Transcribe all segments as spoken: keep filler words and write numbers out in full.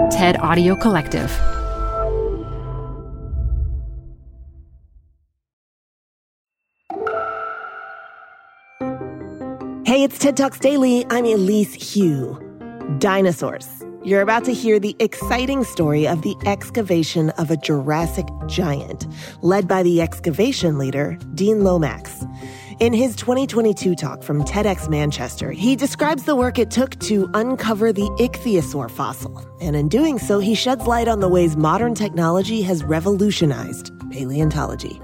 TED Audio Collective. Hey, it's TED Talks Daily. I'm Elise Hu. Dinosaurs. You're about to hear the exciting story of the excavation of a Jurassic giant, led by the excavation leader, Dean Lomax. In his twenty twenty-two talk from TEDx Manchester, he describes the work it took to uncover the ichthyosaur fossil. And in doing so, he sheds light on the ways modern technology has revolutionized paleontology.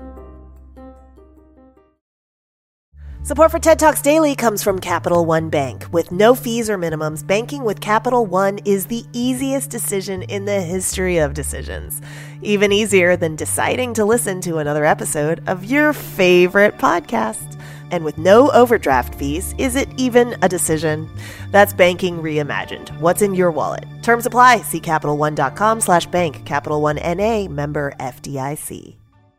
Support for TED Talks Daily comes from Capital One Bank. With no fees or minimums, banking with Capital One is the easiest decision in the history of decisions. Even easier than deciding to listen to another episode of your favorite podcast. And with no overdraft fees, is it even a decision? That's banking reimagined. What's in your wallet? Terms apply. See CapitalOne.com slash bank. Capital One N A, member F D I C.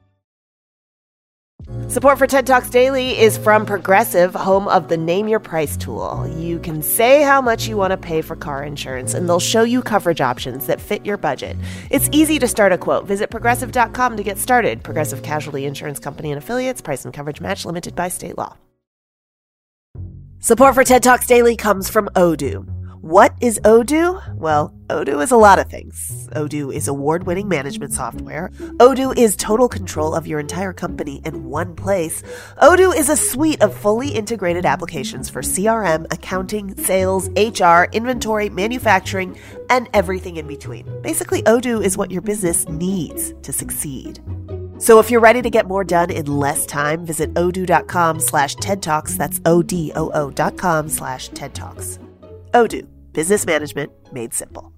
Support for TED Talks Daily is from Progressive, home of the Name Your Price tool. You can say how much you want to pay for car insurance, and they'll show you coverage options that fit your budget. It's easy to start a quote. Visit Progressive dot com to get started. Progressive Casualty Insurance Company and Affiliates. Price and coverage match limited by state law. Support for TED Talks Daily comes from Odoo. What is Odoo? Well, Odoo is a lot of things. Odoo is award-winning management software. Odoo is total control of your entire company in one place. Odoo is a suite of fully integrated applications for C R M, accounting, sales, H R, inventory, manufacturing, and everything in between. Basically, Odoo is what your business needs to succeed. So if you're ready to get more done in less time, visit odoo.com slash TED Talks. That's O-D-O-O dot com slash TED Talks. Odoo. Business management made simple.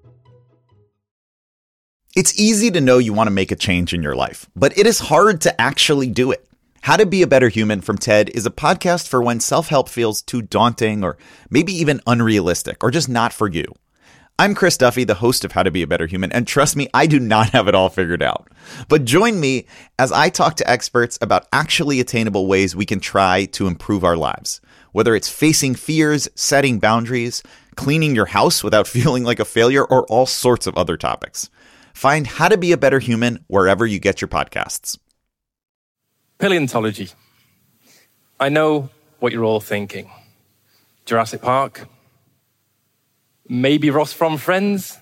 It's easy to know you want to make a change in your life, but it is hard to actually do it. How to Be a Better Human from TED is a podcast for when self-help feels too daunting or maybe even unrealistic or just not for you. I'm Chris Duffy, the host of How to Be a Better Human, and trust me, I do not have it all figured out. But join me as I talk to experts about actually attainable ways we can try to improve our lives. Whether it's facing fears, setting boundaries, cleaning your house without feeling like a failure, or all sorts of other topics. Find How to Be a Better Human wherever you get your podcasts. Paleontology. I know what you're all thinking. Jurassic Park? Maybe Ross from Friends?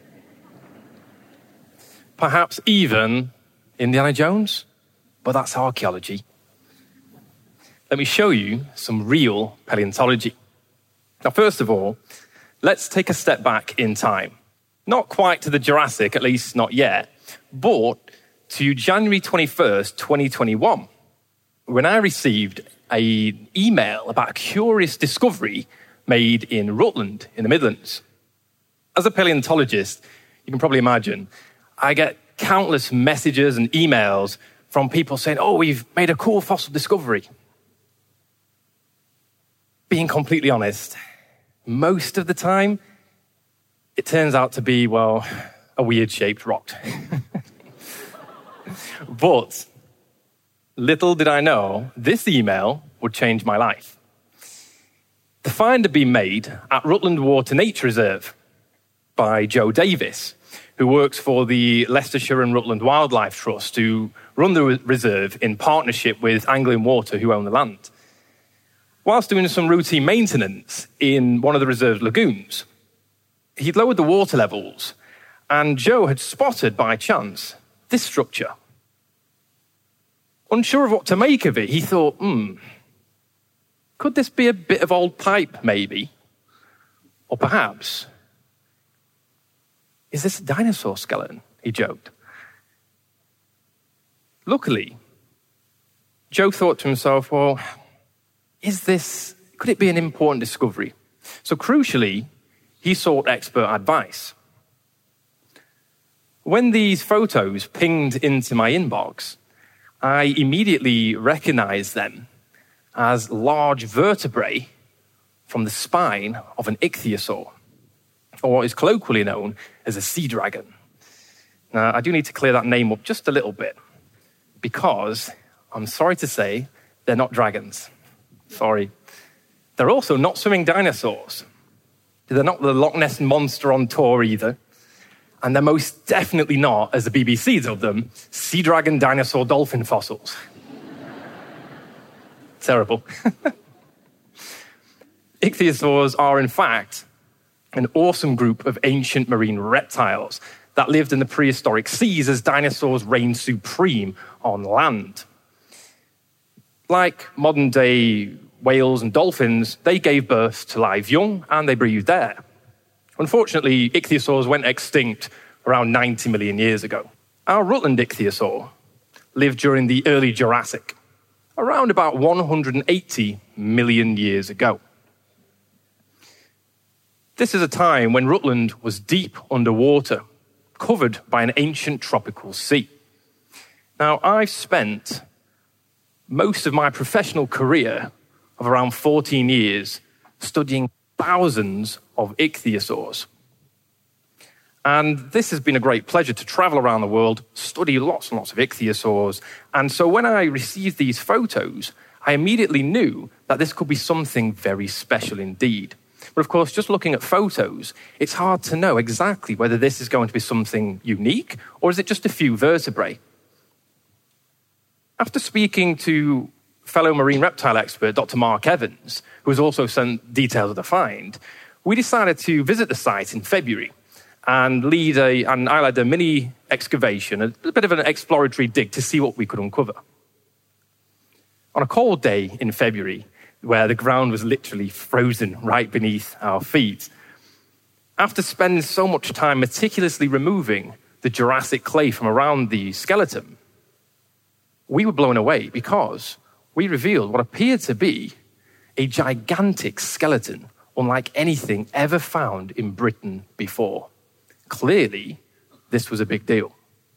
Perhaps even Indiana Jones? But that's archaeology. Let me show you some real paleontology. Now, first of all, let's take a step back in time. Not quite to the Jurassic, at least not yet, but to January twenty-first, twenty twenty-one, when I received an email about a curious discovery made in Rutland in the Midlands. As a paleontologist, you can probably imagine, I get countless messages and emails from people saying, oh, we've made a cool fossil discovery. Being completely honest, most of the time, it turns out to be, well, a weird-shaped rock. But little did I know, this email would change my life. The find had been made at Rutland Water Nature Reserve by Joe Davis, who works for the Leicestershire and Rutland Wildlife Trust, who run the reserve in partnership with Anglian Water, who own the land. Whilst doing some routine maintenance in one of the reserve's lagoons, he'd lowered the water levels, and Joe had spotted by chance this structure. Unsure of what to make of it, he thought, hmm, could this be a bit of old pipe, maybe? Or perhaps, is this a dinosaur skeleton? He joked. Luckily, Joe thought to himself, well, is this, could it be an important discovery? So crucially, he sought expert advice. When these photos pinged into my inbox, I immediately recognized them as large vertebrae from the spine of an ichthyosaur, or what is colloquially known as a sea dragon. Now, I do need to clear that name up just a little bit, because I'm sorry to say, they're not dragons. Sorry. They're also not swimming dinosaurs. They're not the Loch Ness Monster on tour either. And they're most definitely not, as the B B C dubbed them, sea dragon dinosaur dolphin fossils. Terrible. Ichthyosaurs are, in fact, an awesome group of ancient marine reptiles that lived in the prehistoric seas as dinosaurs reigned supreme on land. Like modern-day whales and dolphins, they gave birth to live young and they breathed air. Unfortunately, ichthyosaurs went extinct around ninety million years ago. Our Rutland ichthyosaur lived during the early Jurassic, around about one hundred eighty million years ago. This is a time when Rutland was deep underwater, covered by an ancient tropical sea. Now, I've spent most of my professional career of around fourteen years studying thousands of ichthyosaurs. And this has been a great pleasure to travel around the world, study lots and lots of ichthyosaurs. And so when I received these photos, I immediately knew that this could be something very special indeed. But of course, just looking at photos, it's hard to know exactly whether this is going to be something unique or is it just a few vertebrae. After speaking to fellow marine reptile expert, Doctor Mark Evans, who has also sent details of the find, we decided to visit the site in February and lead a, and I led a mini excavation, a, a bit of an exploratory dig to see what we could uncover. On a cold day in February, where the ground was literally frozen right beneath our feet, after spending so much time meticulously removing the Jurassic clay from around the skeleton, we were blown away because we revealed what appeared to be a gigantic skeleton unlike anything ever found in Britain before. Clearly, this was a big deal.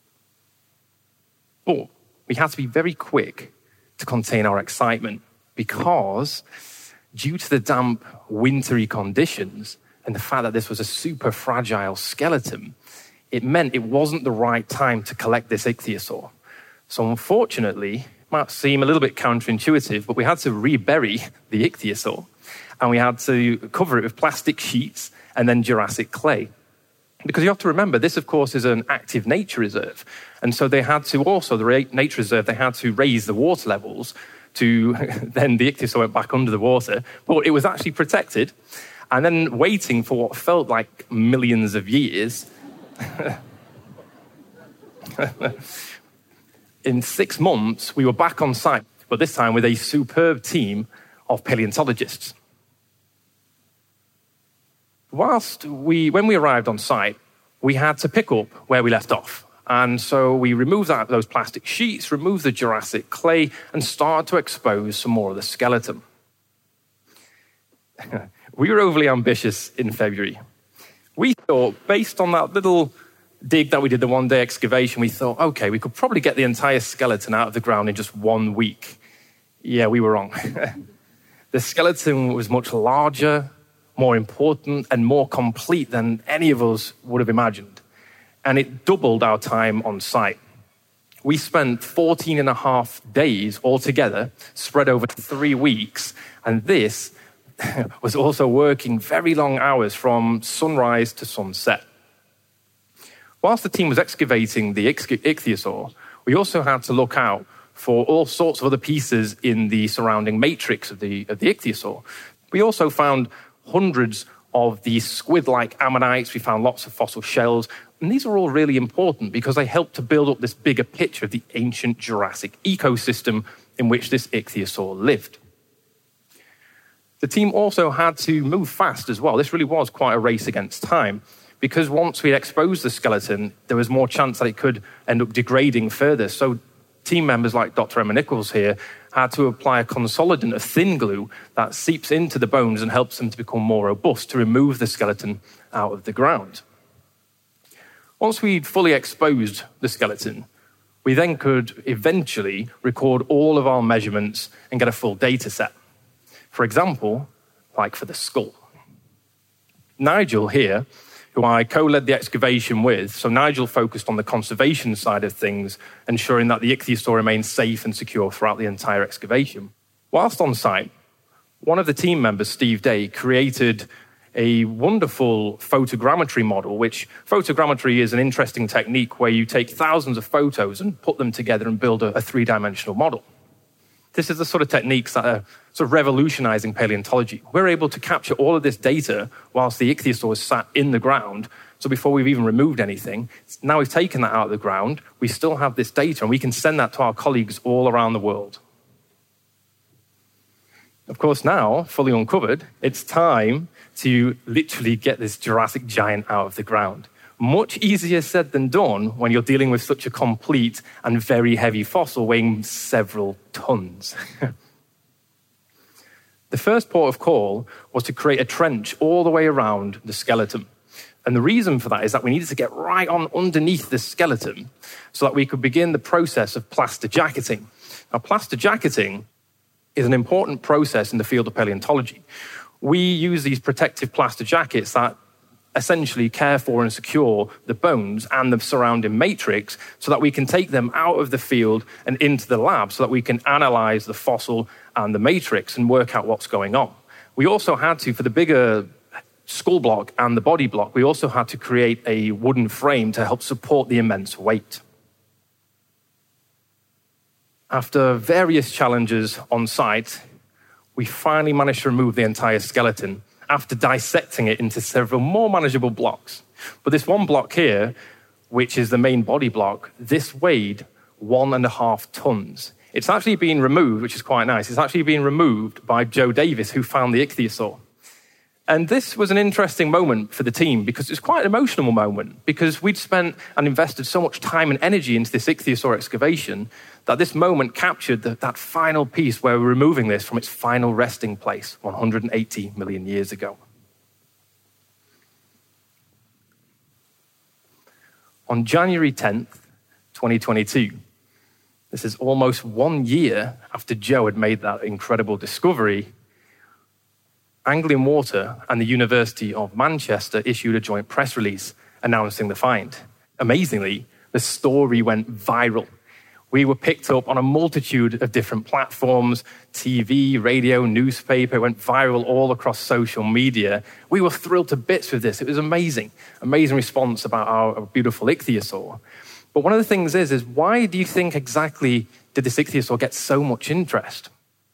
But we had to be very quick to contain our excitement because due to the damp, wintry conditions and the fact that this was a super fragile skeleton, it meant it wasn't the right time to collect this ichthyosaur. So unfortunately, it might seem a little bit counterintuitive, but we had to rebury the ichthyosaur and we had to cover it with plastic sheets and then Jurassic clay. Because you have to remember, this, of course, is an active nature reserve. And so they had to also, the nature reserve, they had to raise the water levels to, then the ichthyosaur went back under the water. But it was actually protected. And then waiting for what felt like millions of years. In six months, we were back on site, but this time with a superb team of paleontologists. Whilst we, when we arrived on site, we had to pick up where we left off. And so we removed that, those plastic sheets, removed the Jurassic clay, and started to expose some more of the skeleton. We were overly ambitious in February. We thought, based on that little dig that we did, the one-day excavation, we thought, okay, we could probably get the entire skeleton out of the ground in just one week. Yeah, we were wrong. The skeleton was much larger, more important, and more complete than any of us would have imagined. And it doubled our time on site. We spent fourteen and a half days altogether, spread over three weeks, and this was also working very long hours from sunrise to sunset. Whilst the team was excavating the ichthyosaur, we also had to look out for all sorts of other pieces in the surrounding matrix of the, of the ichthyosaur. We also found hundreds of these squid-like ammonites. We found lots of fossil shells. And these are all really important because they help to build up this bigger picture of the ancient Jurassic ecosystem in which this ichthyosaur lived. The team also had to move fast as well. This really was quite a race against time because once we exposed the skeleton, there was more chance that it could end up degrading further. So team members like Doctor Emma Nichols here had to apply a consolidant of thin glue that seeps into the bones and helps them to become more robust to remove the skeleton out of the ground. Once we'd fully exposed the skeleton, we then could eventually record all of our measurements and get a full data set. For example, like for the skull. Nigel here, who I co-led the excavation with, so Nigel focused on the conservation side of things, ensuring that the ichthyosaur remained safe and secure throughout the entire excavation. Whilst on site, one of the team members, Steve Day, created a wonderful photogrammetry model, which photogrammetry is an interesting technique where you take thousands of photos and put them together and build a, a three-dimensional model. This is the sort of techniques that are sort of revolutionizing paleontology. We're able to capture all of this data whilst the ichthyosaur is sat in the ground. So before we've even removed anything, now we've taken that out of the ground, we still have this data, and we can send that to our colleagues all around the world. Of course, now, fully uncovered, it's time to literally get this Jurassic giant out of the ground. Much easier said than done when you're dealing with such a complete and very heavy fossil weighing several tons. The first port of call was to create a trench all the way around the skeleton. And the reason for that is that we needed to get right on underneath the skeleton so that we could begin the process of plaster jacketing. Now, plaster jacketing is an important process in the field of paleontology. We use these protective plaster jackets that essentially care for and secure the bones and the surrounding matrix so that we can take them out of the field and into the lab so that we can analyze the fossil and the matrix and work out what's going on. We also had to, for the bigger skull block and the body block, we also had to create a wooden frame to help support the immense weight. After various challenges on site, we finally managed to remove the entire skeleton after dissecting it into several more manageable blocks. But this one block here, which is the main body block, this weighed one and a half tons. It's actually been removed, which is quite nice. It's actually been removed by Joe Davis, who found the ichthyosaur. And this was an interesting moment for the team because it's quite an emotional moment because we'd spent and invested so much time and energy into this ichthyosaur excavation that this moment captured the, that final piece where we're removing this from its final resting place one hundred eighty million years ago. On January tenth, twenty twenty-two, this is almost one year after Joe had made that incredible discovery, Anglian Water and the University of Manchester issued a joint press release announcing the find. Amazingly, the story went viral. We were picked up on a multitude of different platforms, T V, radio, newspaper. It went viral all across social media. We were thrilled to bits with this. It was amazing. Amazing response about our beautiful ichthyosaur. But one of the things is, is why do you think exactly did this ichthyosaur get so much interest?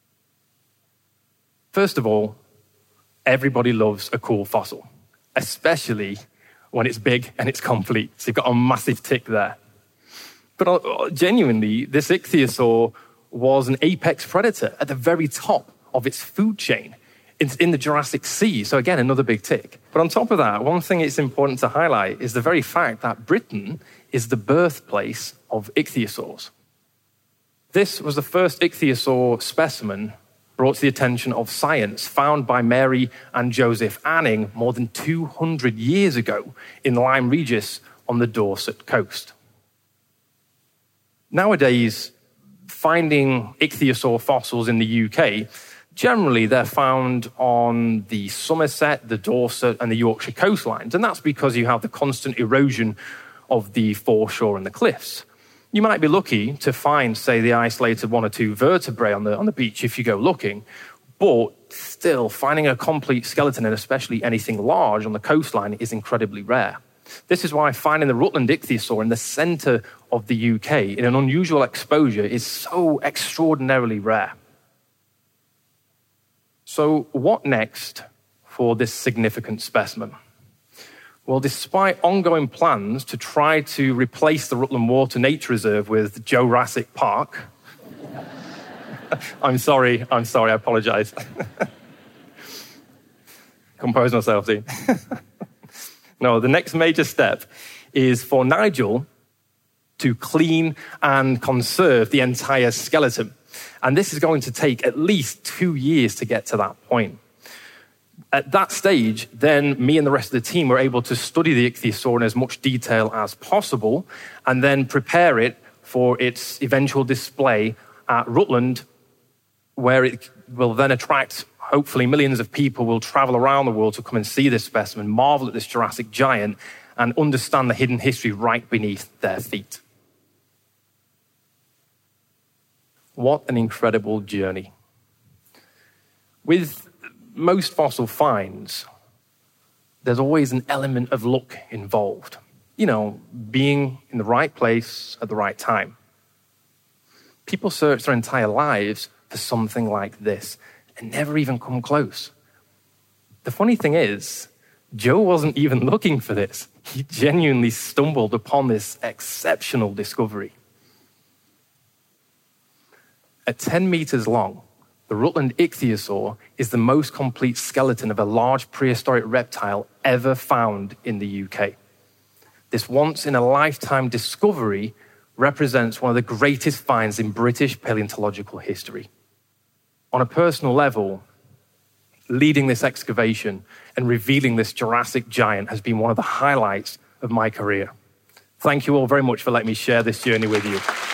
First of all, everybody loves a cool fossil, especially when it's big and it's complete. So you've got a massive tick there. But genuinely, this ichthyosaur was an apex predator at the very top of its food chain. It's in the Jurassic Sea, so again, another big tick. But on top of that, one thing it's important to highlight is the very fact that Britain is the birthplace of ichthyosaurs. This was the first ichthyosaur specimen brought to the attention of science, found by Mary and Joseph Anning more than two hundred years ago in Lyme Regis on the Dorset coast. Nowadays, finding ichthyosaur fossils in the U K, generally they're found on the Somerset, the Dorset, and the Yorkshire coastlines, and that's because you have the constant erosion of the foreshore and the cliffs. You might be lucky to find, say, the isolated one or two vertebrae on the, on the beach if you go looking, but still, finding a complete skeleton, and especially anything large on the coastline, is incredibly rare. This is why finding the Rutland ichthyosaur in the center of the U K in an unusual exposure is so extraordinarily rare. So what next for this significant specimen? Well, despite ongoing plans to try to replace the Rutland Water Nature Reserve with Jurassic Park, I'm sorry, I'm sorry, I apologize. Compose myself, Dean. No, the next major step is for Nigel to clean and conserve the entire skeleton. And this is going to take at least two years to get to that point. At that stage, then me and the rest of the team were able to study the ichthyosaur in as much detail as possible and then prepare it for its eventual display at Rutland, where it will then attract, hopefully, millions of people will travel around the world to come and see this specimen, marvel at this Jurassic giant, and understand the hidden history right beneath their feet. What an incredible journey. With most fossil finds, there's always an element of luck involved. You know, being in the right place at the right time. People search their entire lives for something like this and never even come close. The funny thing is, Joe wasn't even looking for this. He genuinely stumbled upon this exceptional discovery. At ten meters long, the Rutland ichthyosaur is the most complete skeleton of a large prehistoric reptile ever found in the U K. This once-in-a-lifetime discovery represents one of the greatest finds in British paleontological history. On a personal level, leading this excavation and revealing this Jurassic giant has been one of the highlights of my career. Thank you all very much for letting me share this journey with you.